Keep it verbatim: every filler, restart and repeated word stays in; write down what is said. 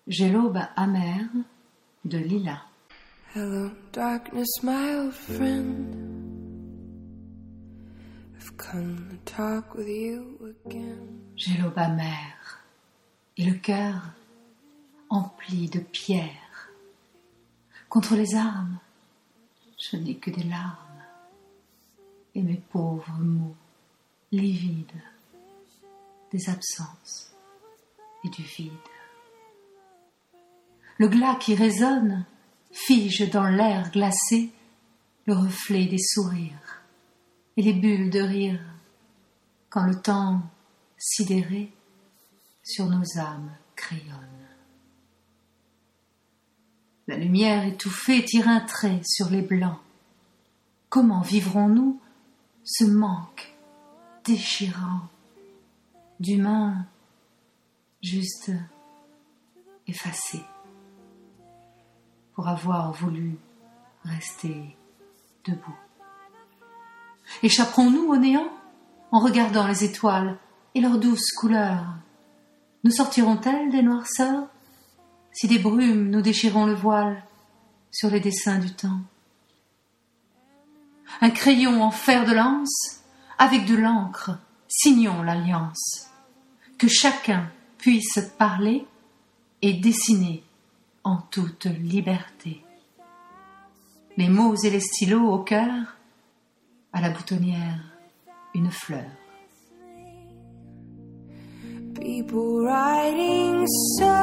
J'ai l'aube amère de Lila. Hello, darkness, my old friend. I've come to talk with you again. J'ai l'aube amère et le cœur empli de pierres. Contre les armes, je n'ai que des larmes et mes pauvres mots livides des absences et du vide. Le glas qui résonne fige dans l'air glacé le reflet des sourires et les bulles de rire quand le temps sidéré sur nos âmes crayonne. La lumière étouffée tire un trait sur les blancs. Comment vivrons-nous ce manque déchirant d'humain juste effacé pour avoir voulu rester debout? Échapperons-nous au néant en regardant les étoiles et leurs douces couleurs? Nous sortiront-elles des noirceurs si des brumes nous déchirons le voile sur les dessins du temps? Un crayon en fer de lance, avec de l'encre, signons l'alliance. Que chacun puisse parler et dessiner en toute liberté. Les mots et les stylos au cœur, à la boutonnière, une fleur. People writing songs.